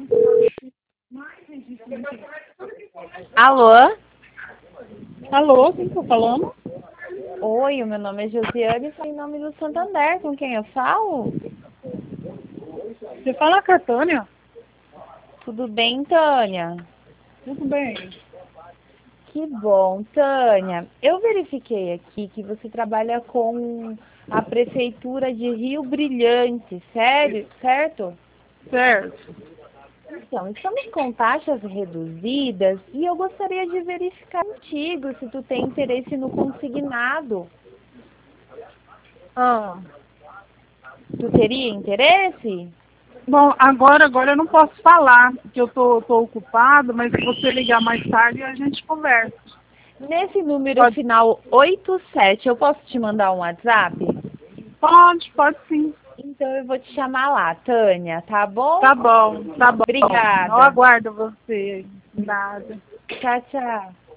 Alô? Alô, quem tá falando? Oi, o meu nome é Josiane, sou em nome do Santander, com quem eu falo? Você fala com a Tânia? Tudo bem, Tânia? Tudo bem. Que bom, Tânia. Eu verifiquei aqui que você trabalha com a Prefeitura de Rio Brilhante, sério, certo? Certo. Então, estamos com taxas reduzidas e eu gostaria de verificar contigo se tu tem interesse no consignado. Ah, Tu teria interesse? bom, agora eu não posso falar, porque eu tô ocupado, mas se você ligar mais tarde a gente conversa. Nesse número Pode, final 87, eu posso te mandar um WhatsApp? pode sim. Então eu vou te chamar lá, Tânia, tá bom? Tá bom. Eu Obrigada. aguardo você. Nada. Tchau, tchau.